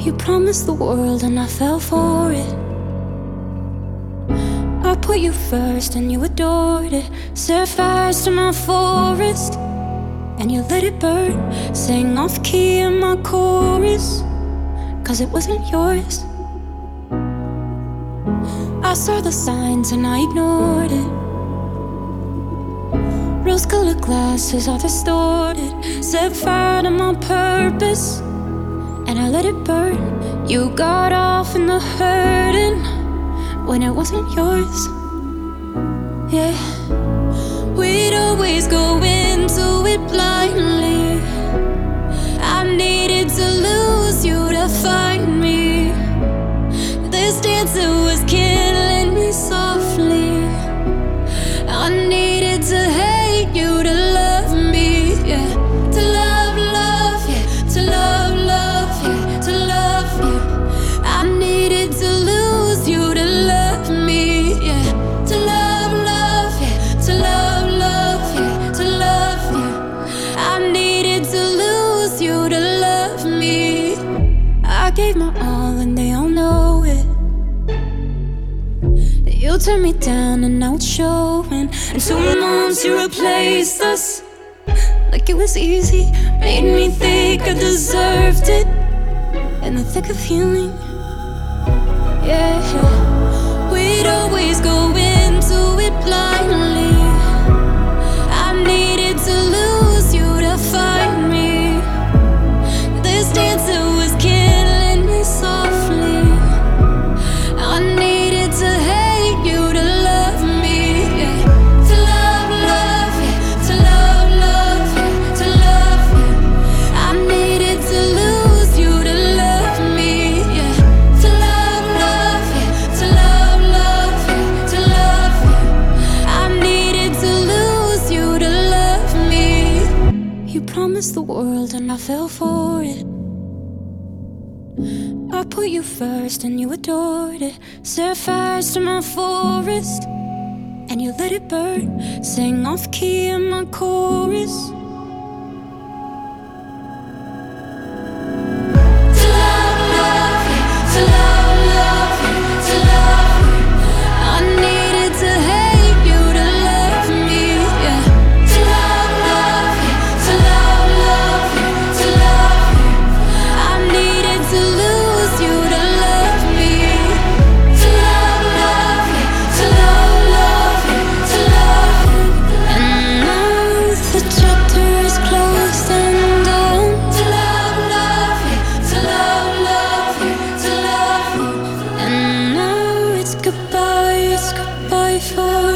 You promised the world and I fell for it. I put you first and you adored it. Set fires to my forest and you let it burn. Sang off key in my chorus, 'cause it wasn't yours. I saw the signs and I ignored it. Rose-colored glasses are distorted. Set fire to my purpose and I let it burn. You got off in the hurting when it wasn't yours. Yeah, we'd always go into it blindly. I needed to lose you to find me. This dancer was killing me softly. I needed to hate you to love me, yeah. To love, love, yeah. To love, love, yeah. To love you. I needed to lose you to love me, yeah. To love, love, yeah. To love, love, yeah. To love you. I needed to lose you to love me. I gave my all and they all know it. You turned me down and now it's showing. And 2 months you replaced us like it was easy. Made me think I deserved it in the thick of healing. Yeah, we'd always go into it blindly. I needed to lose you to find me. This dancer was killing me softly. I needed to hate you to love me, yeah. To love, love, yeah. To love, love, yeah. To love you. I needed to lose you to love me, yeah. To love, love, yeah. To love, love, yeah. To love you. I needed to lose you to love me. You promised the world and I fell for it. I put you first and you adored it. Set fires to my forest and you let it burn. Sang off key in my chorus. To love, love, yeah. To love, love, yeah. To love you. I needed to hate you to love me, yeah. To love, love, yeah. To love, love, yeah. To love you. I needed to lose you to love me. To love, love, yeah. To love, love, yeah. To love you. And now the chapter is closed and done. To love, love, yeah. To love, love, yeah. To love you. And now it's goodbye for